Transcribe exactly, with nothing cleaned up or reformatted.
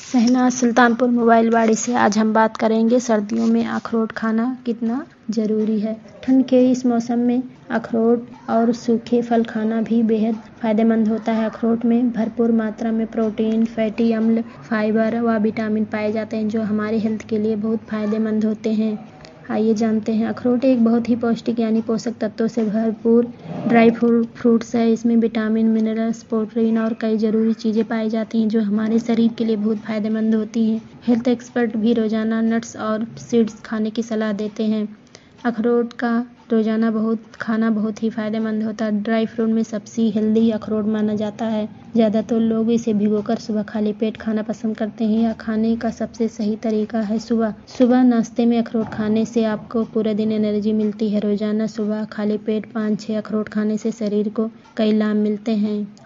Shehnaaz Sultanpur mobile वाड़ी से आज हम बात करेंगे सर्दियों में अखरोट खाना कितना ज़रूरी है। ठंड के इस मौसम में अखरोट और सूखे फल खाना भी बेहद फायदेमंद होता है। अखरोट में भरपूर मात्रा में प्रोटीन, फैटी अम्ल, फाइबर व विटामिन पाए जाते हैं जो हमारे हेल्थ के लिए बहुत फायदेमंद होते हैं। आइए जानते हैं। अखरोट एक बहुत ही पौष्टिक यानी पोषक तत्वों से भरपूर ड्राई फ्रूट्स है। इसमें विटामिन, मिनरल्स, प्रोटीन और कई ज़रूरी चीज़ें पाई जाती हैं जो हमारे शरीर के लिए बहुत फायदेमंद होती हैं। हेल्थ एक्सपर्ट भी रोज़ाना नट्स और सीड्स खाने की सलाह देते हैं। अखरोट का रोज़ाना बहुत खाना बहुत ही फायदेमंद होता है। ड्राई फ्रूट में सबसे हेल्दी अखरोट माना जाता है। ज़्यादातर लोग इसे भिगोकर सुबह खाली पेट खाना पसंद करते हैं। यह खाने का सबसे सही तरीका है सुबह सुबह नाश्ते में अखरोट खाने से आपको पूरे दिन एनर्जी मिलती है। रोज़ाना सुबह खाली पेट पाँच छः अखरोट खाने से शरीर को कई लाभ मिलते हैं।